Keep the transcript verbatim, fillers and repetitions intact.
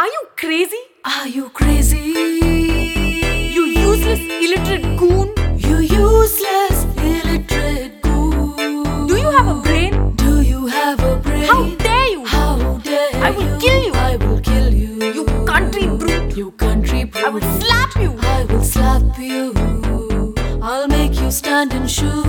Are you crazy? Are you crazy? You useless, illiterate goon. You useless, illiterate goon. Do you have a brain? Do you have a brain? How dare you? How dare I will you? kill you. I will kill you. You country brute. You country brute. I will slap you. I will slap you. I'll make you stand in shoes.